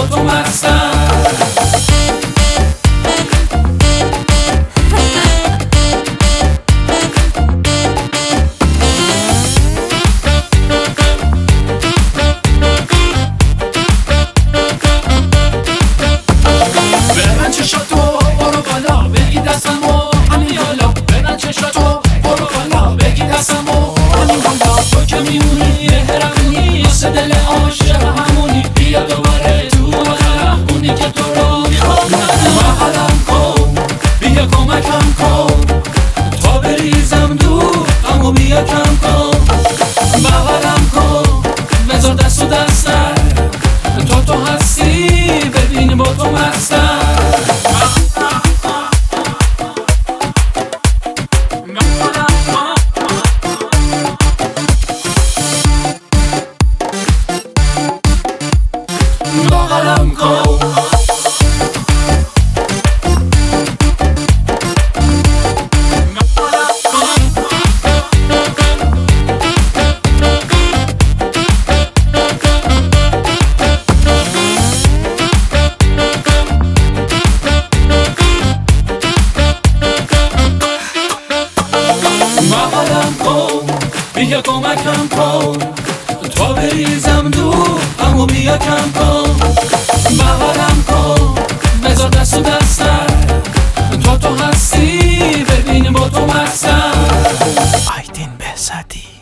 تو مستم. برن چشاتو برو بالا بگی دستمو همین حالا. برن چشاتو برو بالا بگی دستمو همین حالا. تو که میمونی مهربونی واسه دل عاشق همونی. بیا دوباره تو بغلم اونی که تو رو میخوام. بغلم کن بیا کمکم کن تا بریزم دور غمو بیا کم کن. بغلم کن بذار دست و دستم تو هستی ببین با تو مستم. بغلم کن بیا کمکم کن تا بریزم دور غمو بیا کم کن. بغلم کن بذار دست و دستم تو هستی ببین با تو مستم. آیدین بهزادی.